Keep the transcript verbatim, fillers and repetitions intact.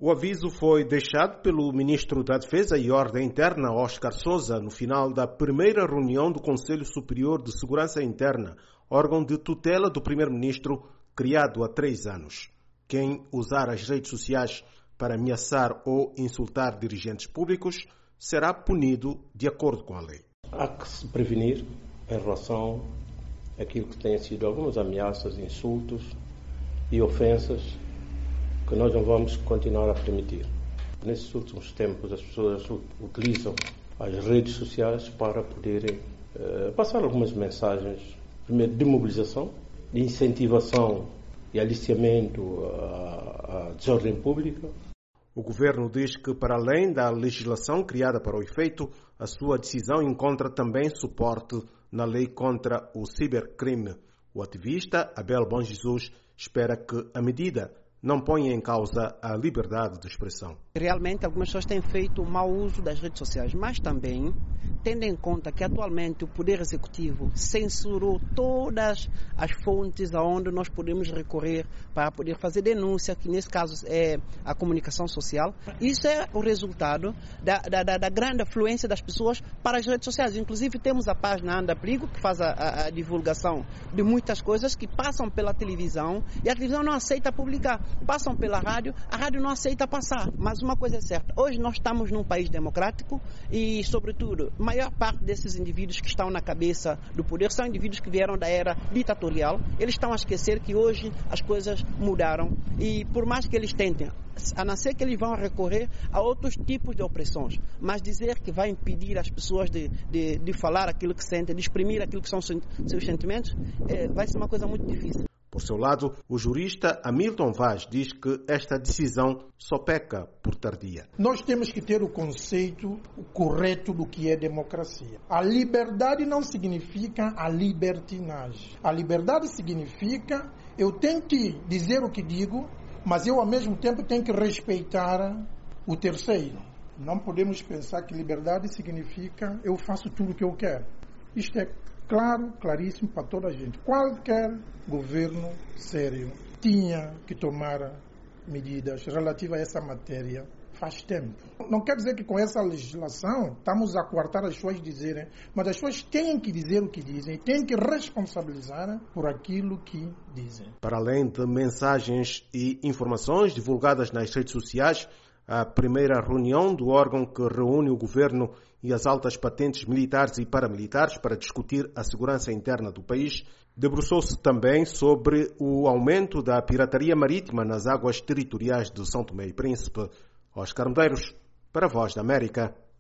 O aviso foi deixado pelo Ministro da Defesa e Ordem Interna, Oscar Souza, no final da primeira reunião do Conselho Superior de Segurança Interna, órgão de tutela do Primeiro-Ministro, criado há três anos. Quem usar as redes sociais para ameaçar ou insultar dirigentes públicos será punido de acordo com a lei. Há que se prevenir em relação àquilo que têm sido algumas ameaças, insultos e ofensas que nós não vamos continuar a permitir. Nesses últimos tempos, as pessoas utilizam as redes sociais para poderem uh, passar algumas mensagens, primeiro, de mobilização, de incentivação e aliciamento à, à desordem pública. O governo diz que, para além da legislação criada para o efeito, a sua decisão encontra também suporte na lei contra o cibercrime. O ativista Abel Bom Jesus espera que a medida não ponha em causa a liberdade de expressão. Realmente, algumas pessoas têm feito mau uso das redes sociais, mas também, tendo em conta que atualmente o Poder Executivo censurou todas as fontes aonde nós podemos recorrer para poder fazer denúncia, que nesse caso é a comunicação social, isso é o resultado da, da, da grande afluência das pessoas para as redes sociais. Inclusive, temos a página Anda Perigo, que faz a, a, a divulgação de muitas coisas que passam pela televisão e a televisão não aceita publicar. Passam pela rádio, a rádio não aceita passar. Mas uma coisa é certa, hoje nós estamos num país democrático e, sobretudo, a maior parte desses indivíduos que estão na cabeça do poder são indivíduos que vieram da era ditatorial. Eles estão a esquecer que hoje as coisas mudaram e, por mais que eles tentem, a não ser que eles vão recorrer a outros tipos de opressões, mas dizer que vai impedir as pessoas de, de, de falar aquilo que sentem, de exprimir aquilo que são seus sentimentos, é, vai ser uma coisa muito difícil. Por seu lado, o jurista Hamilton Vaz diz que esta decisão só peca por tardia. Nós temos que ter o conceito correto do que é democracia. A liberdade não significa a libertinagem. A liberdade significa eu tenho que dizer o que digo, mas eu ao mesmo tempo tenho que respeitar o terceiro. Não podemos pensar que liberdade significa eu faço tudo o que eu quero. Isto é claro, claríssimo para toda a gente. Qualquer governo sério tinha que tomar medidas relativas a essa matéria faz tempo. Não quer dizer que com essa legislação estamos a coartar as pessoas dizerem, mas as pessoas têm que dizer o que dizem e têm que responsabilizar por aquilo que dizem. Para além de mensagens e informações divulgadas nas redes sociais, a primeira reunião do órgão que reúne o governo e as altas patentes militares e paramilitares para discutir a segurança interna do país debruçou-se também sobre o aumento da pirataria marítima nas águas territoriais de São Tomé e Príncipe. Oscar Medeiros, para a Voz da América.